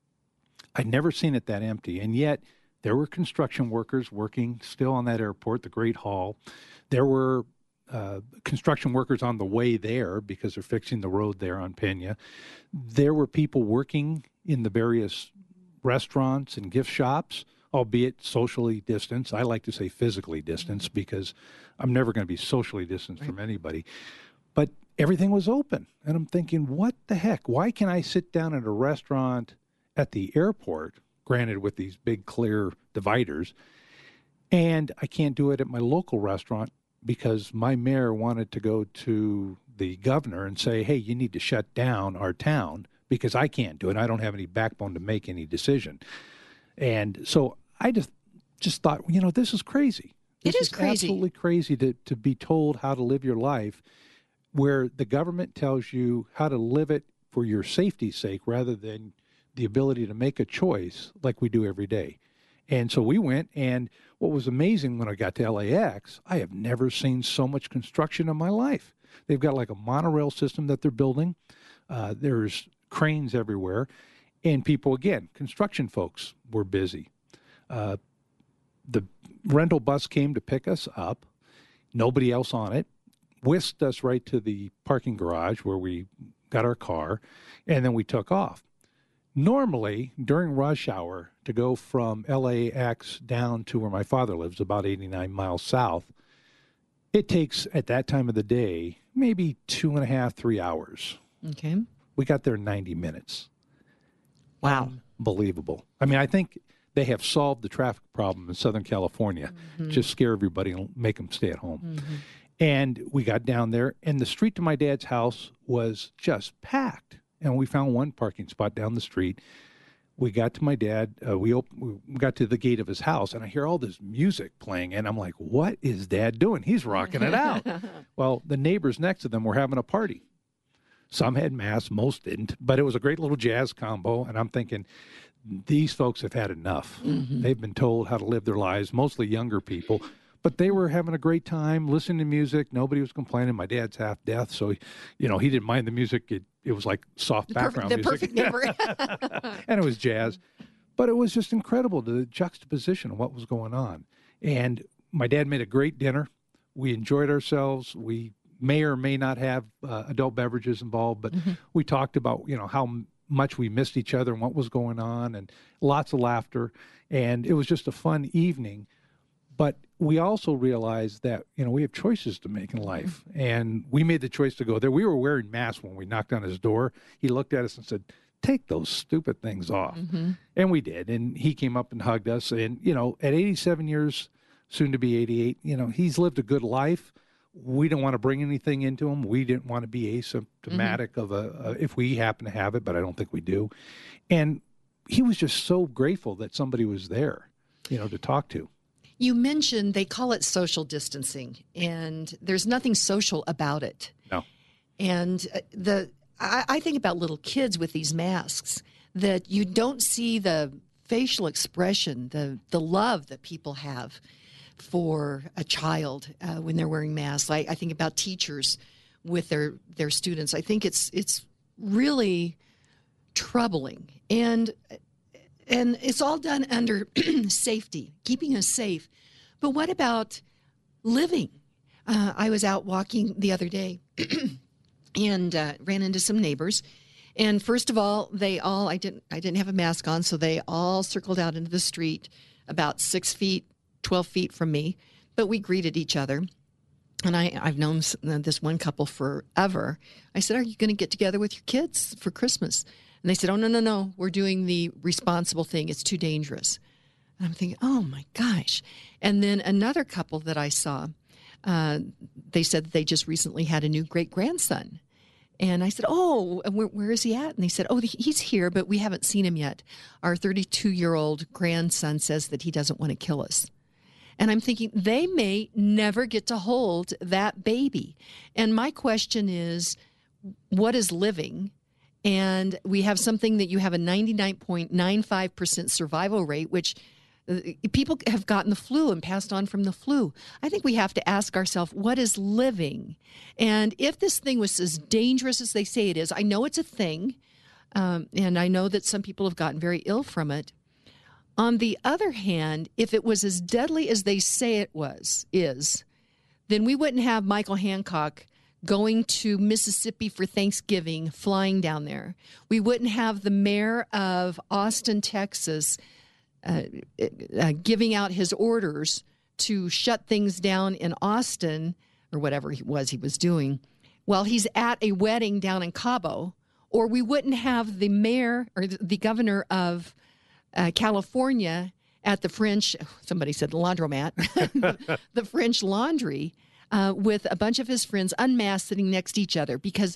Speaker 3: I'd never seen it that empty. And yet there were construction workers working still on that airport, the Great Hall. There were construction workers on the way there because they're fixing the road there on Pena. There were people working in the various restaurants and gift shops, albeit socially distanced. I like to say physically distanced because I'm never going to be socially distanced from anybody. But everything was open. And I'm thinking, what the heck? Why can I sit down at a restaurant at the airport, granted with these big clear dividers, and I can't do it at my local restaurant because my mayor wanted to go to the governor and say, hey, you need to shut down our town because I can't do it. I don't have any backbone to make any decision. And so I just thought, this is crazy.
Speaker 2: It is crazy.
Speaker 3: Absolutely crazy to be told how to live your life where the government tells you how to live it for your safety's sake rather than the ability to make a choice like we do every day. And so we went, and what was amazing when I got to LAX, I have never seen so much construction in my life. They've got like a monorail system that they're building. There's cranes everywhere. And people, again, construction folks were busy. The rental bus came to pick us up, nobody else on it, whisked us right to the parking garage where we got our car, and then we took off. Normally, during rush hour, to go from LAX down to where my father lives, about 89 miles south, it takes, at that time of the day, maybe 2.5, 3 hours.
Speaker 2: Okay.
Speaker 3: We got there in 90 minutes.
Speaker 2: Wow.
Speaker 3: Unbelievable. I mean, I think they have solved the traffic problem in Southern California. Just scare everybody and make them stay at home. And we got down there, and the street to my dad's house was just packed. And we found one parking spot down the street. We got to my dad. We got to the gate of his house, and I hear all this music playing. And I'm like, what is Dad doing? He's rocking it out. Well, the neighbors next to them were having a party. Some had masks, most didn't. But it was a great little jazz combo. And I'm thinking, these folks have had enough. They've been told how to live their lives, mostly younger people. But they were having a great time, listening to music. Nobody was complaining. My dad's half deaf, so he didn't mind the music. It was like soft background music.
Speaker 2: The perfect neighbor.
Speaker 3: And it was jazz. But it was just incredible, the juxtaposition of what was going on. And my dad made a great dinner. We enjoyed ourselves. We may or may not have adult beverages involved, but we talked about, how much we missed each other and what was going on, and lots of laughter. And it was just a fun evening. But we also realized that, we have choices to make in life. And we made the choice to go there. We were wearing masks when we knocked on his door. He looked at us and said, take those stupid things off. And we did. And he came up and hugged us. And, at 87 years, soon to be 88, he's lived a good life. We didn't want to bring anything into them. We didn't want to be asymptomatic of if we happen to have it, but I don't think we do. And he was just so grateful that somebody was there, to talk to.
Speaker 2: You mentioned they call it social distancing, and there's nothing social about it.
Speaker 3: No.
Speaker 2: And I think about little kids with these masks, that you don't see the facial expression, the love that people have for a child when they're wearing masks. I think about teachers with their students. I think it's really troubling, and it's all done under safety, keeping us safe. But what about living? I was out walking the other day and ran into some neighbors. And first of all, I didn't have a mask on, so they all circled out into the street about 6 feet, 12 feet from me. But we greeted each other. And I've known this one couple forever. I said, "Are you going to get together with your kids for Christmas?" And they said, "Oh, no. We're doing the responsible thing. It's too dangerous." And I'm thinking, oh, my gosh. And then another couple that I saw, they said that they just recently had a new great-grandson. And I said, "Oh, where is he at?" And they said, "Oh, he's here, but we haven't seen him yet. Our 32-year-old grandson says that he doesn't want to kill us." And I'm thinking, they may never get to hold that baby. And my question is, what is living? And we have something that you have a 99.95% survival rate, which people have gotten the flu and passed on from the flu. I think we have to ask ourselves, what is living? And if this thing was as dangerous as they say it is, I know it's a thing, and I know that some people have gotten very ill from it. On the other hand, if it was as deadly as they say it is, then we wouldn't have Michael Hancock going to Mississippi for Thanksgiving, flying down there. We wouldn't have the mayor of Austin, Texas, giving out his orders to shut things down in Austin, or whatever he was doing, while he's at a wedding down in Cabo. Or we wouldn't have the mayor or the governor of California at the French, somebody said laundromat, the French Laundry, with a bunch of his friends unmasked sitting next to each other. Because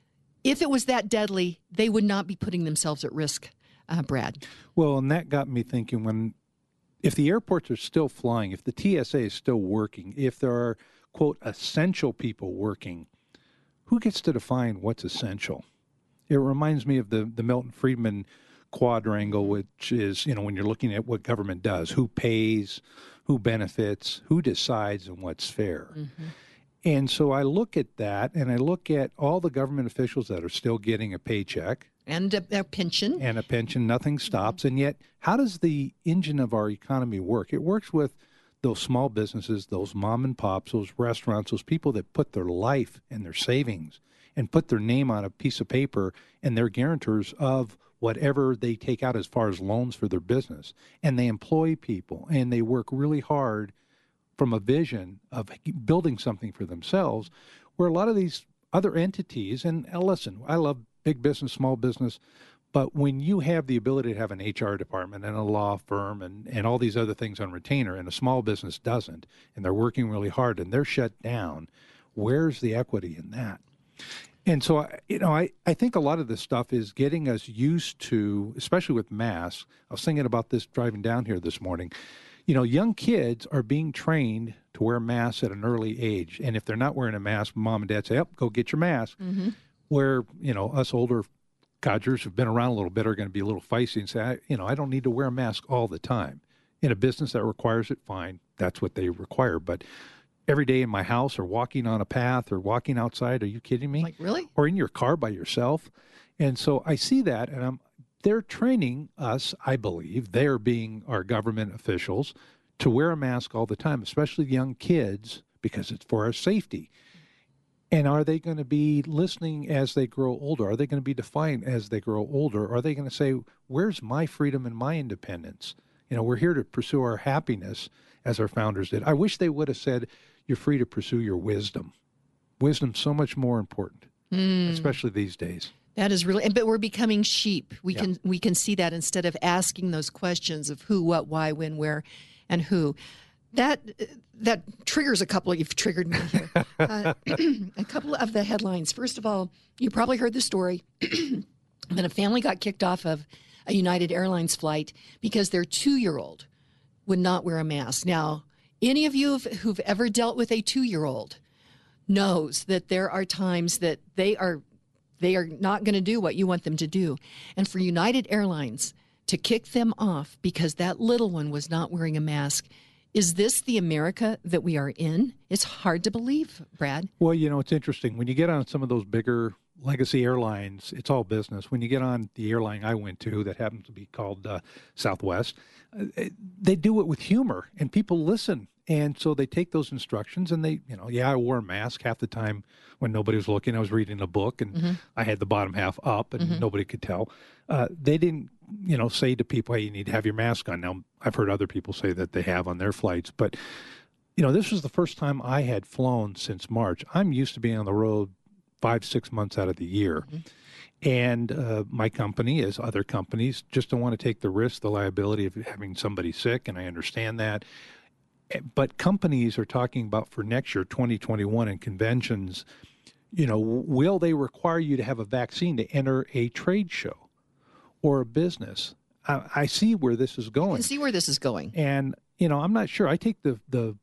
Speaker 2: if it was that deadly, they would not be putting themselves at risk, Brad.
Speaker 3: Well, and that got me thinking, if the airports are still flying, if the TSA is still working, if there are, quote, essential people working, who gets to define what's essential? It reminds me of the Milton Friedman quadrangle, which is, when you're looking at what government does, who pays, who benefits, who decides, and what's fair. Mm-hmm. And so I look at that, and I look at all the government officials that are still getting a paycheck.
Speaker 2: And a pension.
Speaker 3: And a pension. Nothing stops. And yet, how does the engine of our economy work? It works with those small businesses, those mom and pops, those restaurants, those people that put their life and their savings and put their name on a piece of paper, and they're guarantors of whatever they take out as far as loans for their business. And they employ people, and they work really hard from a vision of building something for themselves, where a lot of these other entities, and listen, I love big business, small business, but when you have the ability to have an HR department and a law firm and all these other things on retainer, and a small business doesn't, and they're working really hard and they're shut down, where's the equity in that? And so, I think a lot of this stuff is getting us used to, especially with masks. I was thinking about this driving down here this morning. Young kids are being trained to wear masks at an early age. And if they're not wearing a mask, mom and dad say, go get your mask. Mm-hmm. Where, us older codgers who've been around a little bit are going to be a little feisty and say, I don't need to wear a mask all the time. In a business that requires it, fine. That's what they require. But every day in my house or walking on a path or walking outside, are you kidding me?
Speaker 2: Like, really?
Speaker 3: Or in your car by yourself. And so I see that, and they're training us, I believe, they're being our government officials, to wear a mask all the time, especially young kids, because it's for our safety. And are they going to be listening as they grow older? Are they going to be defiant as they grow older? Are they going to say, where's my freedom and my independence? We're here to pursue our happiness, as our founders did. I wish they would have said, you're free to pursue your wisdom. Wisdom's so much more important, especially these days.
Speaker 2: That is really, but we're becoming sheep. We can see that instead of asking those questions of who, what, why, when, where, and who. That triggers a couple. You've triggered me here. A couple of the headlines. First of all, you probably heard the story that a family got kicked off of a United Airlines flight because their 2-year-old would not wear a mask. Now, any of you who've ever dealt with a 2-year-old knows that there are times that they are not going to do what you want them to do. And for United Airlines to kick them off because that little one was not wearing a mask, is this the America that we are in? It's hard to believe, Brad.
Speaker 3: Well, it's interesting. When you get on some of those bigger legacy airlines, it's all business. When you get on the airline I went to that happens to be called Southwest, they do it with humor, and people listen. And so they take those instructions and they, I wore a mask half the time when nobody was looking. I was reading a book and I had the bottom half up and nobody could tell. They didn't, say to people, hey, you need to have your mask on. Now, I've heard other people say that they have on their flights, but, this was the first time I had flown since March. I'm used to being on the road 5-6 months out of the year. And my company, as other companies, just don't want to take the risk, the liability of having somebody sick, and I understand that. But companies are talking about for next year, 2021, and conventions, will they require you to have a vaccine to enter a trade show or a business? I see where this is going.
Speaker 2: I can see where this is going.
Speaker 3: And, I'm not sure. I take the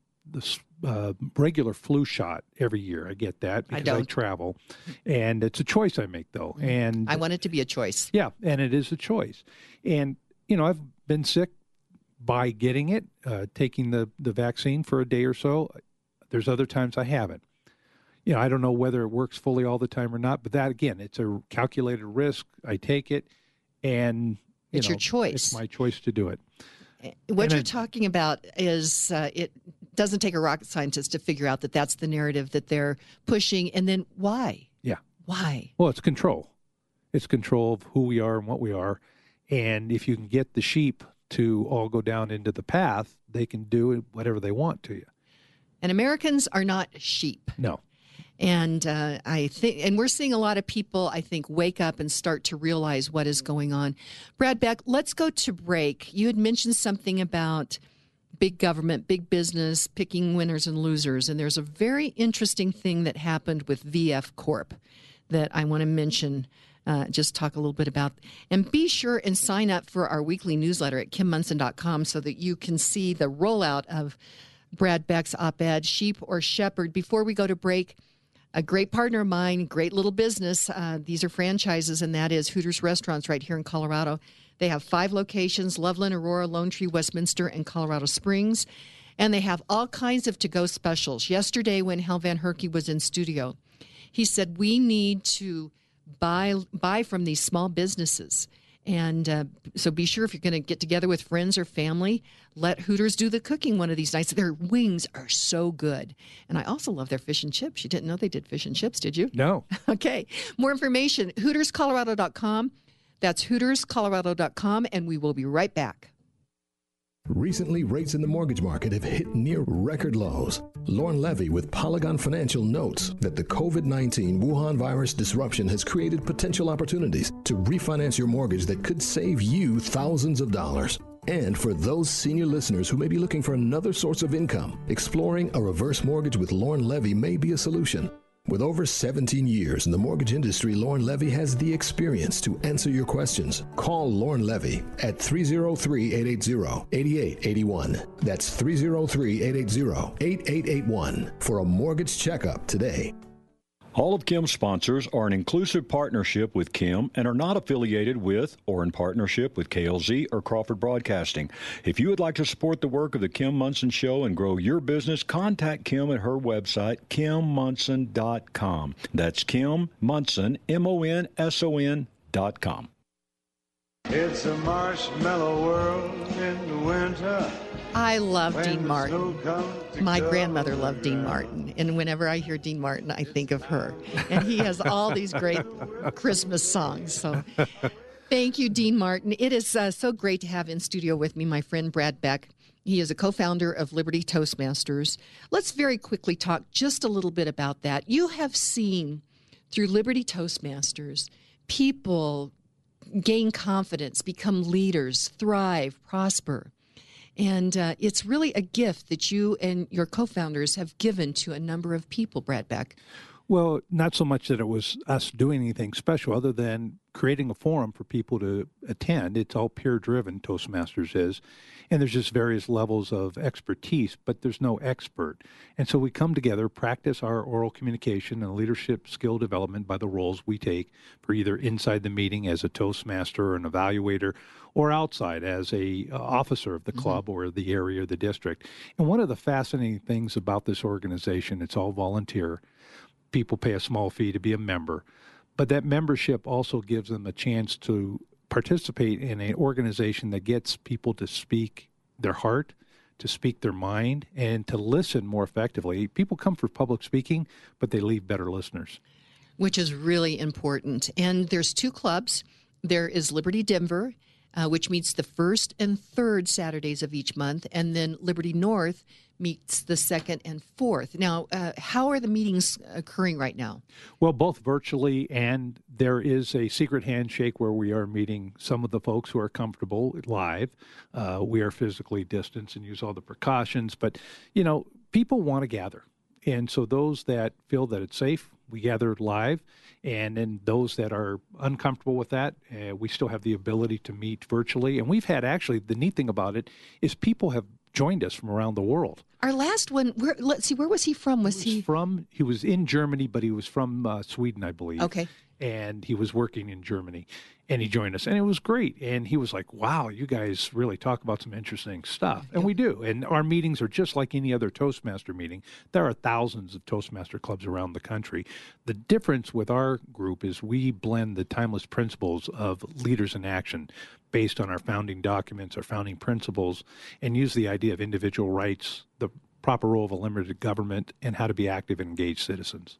Speaker 3: regular flu shot every year. I get that because I travel. And it's a choice I make, though. And
Speaker 2: I want it to be a choice.
Speaker 3: Yeah, and it is a choice. And, I've been sick by getting it, taking the vaccine for a day or so. There's other times I haven't. I don't know whether it works fully all the time or not, but that, again, it's a calculated risk. I take it, and
Speaker 2: it's your choice.
Speaker 3: It's my choice to do it.
Speaker 2: What you're talking about is it doesn't take a rocket scientist to figure out that that's the narrative that they're pushing, and then why?
Speaker 3: Yeah.
Speaker 2: Why?
Speaker 3: Well, it's control. It's control of who we are and what we are, and if you can get the sheep to all go down into the path, they can do whatever they want to you.
Speaker 2: And Americans are not sheep.
Speaker 3: No.
Speaker 2: And I think, and we're seeing a lot of people, I think, wake up and start to realize what is going on. Brad Beck, let's go to break. You had mentioned something about big government, big business, picking winners and losers. And there's a very interesting thing that happened with VF Corp that I want to mention. Just talk a little bit about. And be sure and sign up for our weekly newsletter at KimMunson.com so that you can see the rollout of Brad Beck's op-ed, Sheep or Shepherd. Before we go to break, a great partner of mine, great little business. These are franchises, and that is Hooters Restaurants right here in Colorado. They have 5 locations, Loveland, Aurora, Lone Tree, Westminster, and Colorado Springs. And they have all kinds of to-go specials. Yesterday when Hal Van Herky was in studio, he said, we need to buy from these small businesses. And so be sure if you're going to get together with friends or family, let Hooters do the cooking one of these nights. Their wings are so good. And I also love their fish and chips. You didn't know they did fish and chips, did you?
Speaker 3: No.
Speaker 2: Okay. More information, HootersColorado.com. That's HootersColorado.com, and we will be right back.
Speaker 13: Recently, rates in the mortgage market have hit near record lows. Lauren Levy with Polygon Financial notes that the COVID-19 Wuhan virus disruption has created potential opportunities to refinance your mortgage that could save you thousands of dollars. And for those senior listeners who may be looking for another source of income, exploring a reverse mortgage with Lauren Levy may be a solution. With over 17 years in the mortgage industry, Lauren Levy has the experience to answer your questions. Call Lauren Levy at 303-880-8881. That's 303-880-8881 for a mortgage checkup today.
Speaker 14: All of Kim's sponsors are an inclusive partnership with Kim and are not affiliated with or in partnership with KLZ or Crawford Broadcasting. If you would like to support the work of the Kim Munson Show and grow your business, contact Kim at her website, KimMunson.com. That's Kim Munson, MONSON.com.
Speaker 11: It's a marshmallow world in the winter.
Speaker 2: I love Dean Martin. My grandmother loved Dean Martin. And whenever I hear Dean Martin, I think of her. And he has all these great Christmas songs. So thank you, Dean Martin. It is so great to have in studio with me my friend Brad Beck. He is a co-founder of Liberty Toastmasters. Let's very quickly talk just a little bit about that. You have seen through Liberty Toastmasters people gain confidence, become leaders, thrive, prosper. And it's really a gift that you and your co-founders have given to a number of people, Brad Beck.
Speaker 3: Well, not so much that it was us doing anything special other than creating a forum for people to attend. It's all peer-driven, Toastmasters is. And there's just various levels of expertise, but there's no expert. And so we come together, practice our oral communication and leadership skill development by the roles we take for either inside the meeting as a Toastmaster or an evaluator, or outside as a officer of the club or the area or the district. And one of the fascinating things about this organization, it's all volunteer. People pay a small fee to be a member, but that membership also gives them a chance to participate in an organization that gets people to speak their heart, to speak their mind, and to listen more effectively. People come for public speaking, but they leave better listeners.
Speaker 2: Which is really important. And there's 2 clubs. There is Liberty Denver, which meets the first and third Saturdays of each month, and then Liberty North meets the second and fourth. Now, how are the meetings occurring right now?
Speaker 3: Well, both virtually, and there is a secret handshake where we are meeting some of the folks who are comfortable live. We are physically distanced and use all the precautions, but, you know, people want to gather. And so those that feel that it's safe, we gather live. And then those that are uncomfortable with that, we still have the ability to meet virtually. And we've had, actually, the neat thing about it is people have joined us from around the world.
Speaker 2: Our last one, let's see, where was he from?
Speaker 3: He was in Germany, but he was from Sweden, I believe.
Speaker 2: Okay.
Speaker 3: And he was working in Germany, and he joined us, and it was great. And he was like, wow, you guys really talk about some interesting stuff. And we do. And our meetings are just like any other Toastmaster meeting. There are thousands of Toastmaster clubs around the country. The difference with our group is we blend the timeless principles of leaders in action based on our founding documents, our founding principles, and use the idea of individual rights, the proper role of a limited government, and how to be active and engaged citizens.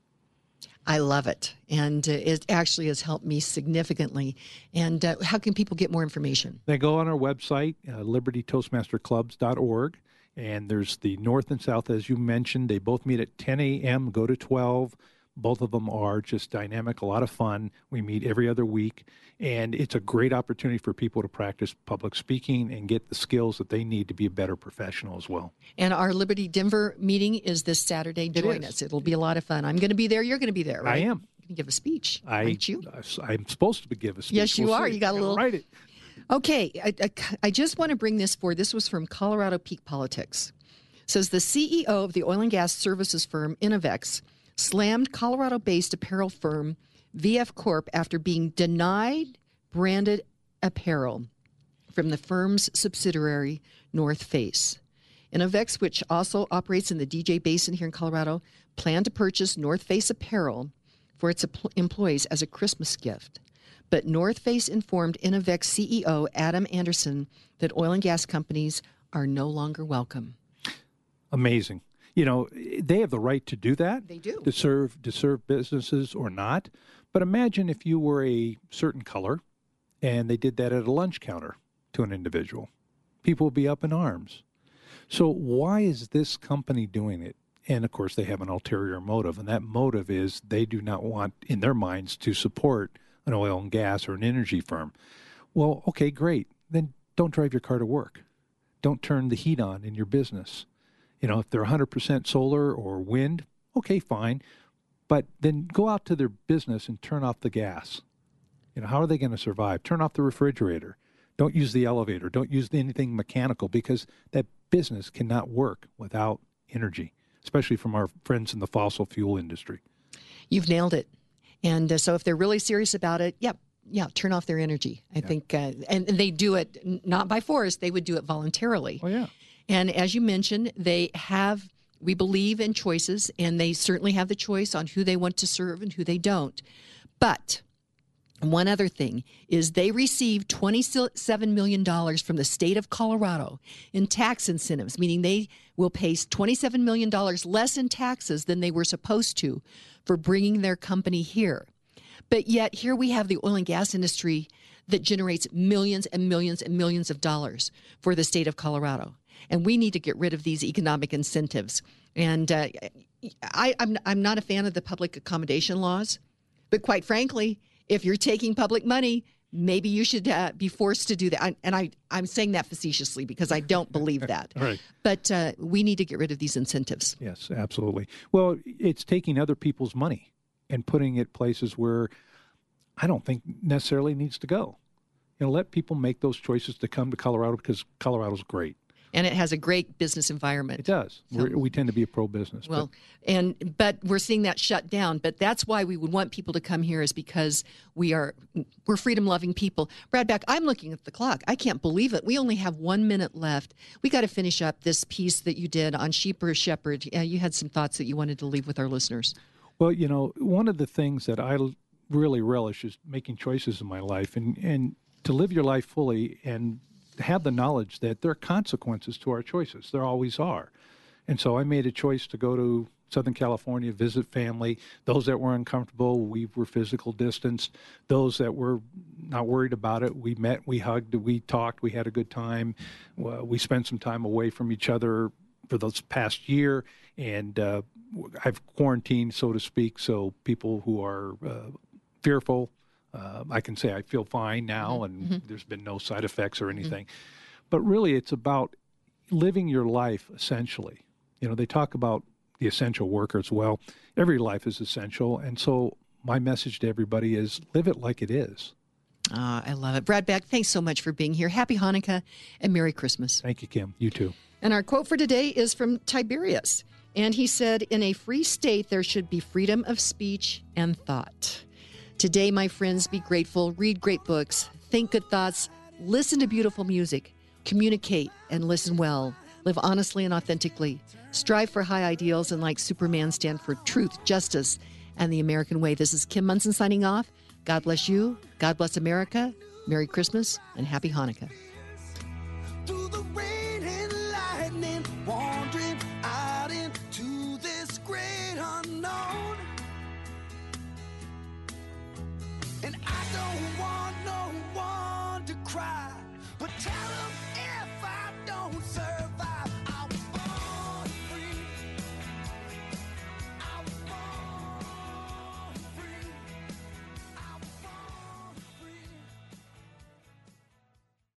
Speaker 2: I love it, and it actually has helped me significantly. And how can people get more information?
Speaker 3: They go on our website, libertytoastmasterclubs.org, and there's the North and South, as you mentioned. They both meet at 10 a.m., go to 12. Both of them are just dynamic, a lot of fun. We meet every other week, and it's a great opportunity for people to practice public speaking and get the skills that they need to be a better professional as well.
Speaker 2: And our Liberty Denver meeting is this Saturday. Join us. It'll be a lot of fun. I'm going to be there. You're going to be there, right?
Speaker 3: I am.
Speaker 2: You're going to give a speech, aren't you?
Speaker 3: I'm supposed to give a speech.
Speaker 2: Yes, you are.
Speaker 3: See.
Speaker 2: You got a little...
Speaker 3: Write it.
Speaker 2: Okay, I just want to bring this forward. This was from Colorado Peak Politics. It says the CEO of the oil and gas services firm Innovex slammed Colorado-based apparel firm VF Corp after being denied branded apparel from the firm's subsidiary North Face. Innovex, which also operates in the DJ Basin here in Colorado, planned to purchase North Face apparel for its employees as a Christmas gift. But North Face informed Innovex CEO Adam Anderson that oil and gas companies are no longer welcome.
Speaker 3: Amazing. You know, they have the right to do that.
Speaker 2: They do.
Speaker 3: To serve businesses or not. But imagine if you were a certain color and they did that at a lunch counter to an individual. People would be up in arms. So why is this company doing it? And, of course, they have an ulterior motive, and that motive is they do not want, in their minds, to support an oil and gas or an energy firm. Well, okay, great. Then don't drive your car to work. Don't turn the heat on in your business. You know, if they're 100% solar or wind, okay, fine. But then go out to their business and turn off the gas. You know, how are they going to survive? Turn off the refrigerator. Don't use the elevator. Don't use anything mechanical, because that business cannot work without energy, especially from our friends in the fossil fuel industry.
Speaker 2: You've nailed it. And so if they're really serious about it, turn off their energy. I think, and they do it not by force, they would do it voluntarily.
Speaker 3: Oh, yeah.
Speaker 2: And as you mentioned, we believe in choices, and they certainly have the choice on who they want to serve and who they don't. But one other thing is they received $27 million from the state of Colorado in tax incentives, meaning they will pay $27 million less in taxes than they were supposed to for bringing their company here. But yet here we have the oil and gas industry that generates millions and millions and millions of dollars for the state of Colorado. And we need to get rid of these economic incentives. And I'm not a fan of the public accommodation laws, but quite frankly, if you're taking public money, maybe you should be forced to do that. I'm saying that facetiously because I don't believe that.
Speaker 3: Right.
Speaker 2: But we need to get rid of these incentives.
Speaker 3: Yes, absolutely. Well, it's taking other people's money and putting it places where I don't think necessarily needs to go. Let people make those choices to come to Colorado because Colorado's great.
Speaker 2: And it has a great business environment.
Speaker 3: It does.
Speaker 2: So,
Speaker 3: we tend to be a pro-business.
Speaker 2: Well, but we're seeing that shut down. But that's why we would want people to come here, is because we're freedom-loving people. Brad Beck, I'm looking at the clock. I can't believe it. We only have 1 minute left. We got to finish up this piece that you did on sheep or shepherd. You had some thoughts that you wanted to leave with our listeners.
Speaker 3: Well, one of the things that I really relish is making choices in my life and to live your life fully and have the knowledge that there are consequences to our choices. There always are. And so I made a choice to go to Southern California, visit family. Those that were uncomfortable, we were physical distanced. Those that were not worried about it, we met, we hugged, we talked, we had a good time. We spent some time away from each other for this past year. And I've quarantined, so to speak, so people who are fearful, I can say I feel fine now, and there's been no side effects or anything. But really, it's about living your life essentially. They talk about the essential workers. Well, every life is essential. And so my message to everybody is live it like it is.
Speaker 2: I love it. Brad Beck, thanks so much for being here. Happy Hanukkah and Merry Christmas.
Speaker 3: Thank you, Kim. You too.
Speaker 2: And our quote for today is from Tiberius. And he said, in a free state, there should be freedom of speech and thought. Today, my friends, be grateful, read great books, think good thoughts, listen to beautiful music, communicate and listen well, live honestly and authentically, strive for high ideals, and like Superman, stand for truth, justice, and the American way. This is Kim Monson signing off. God bless you. God bless America. Merry Christmas and Happy Hanukkah.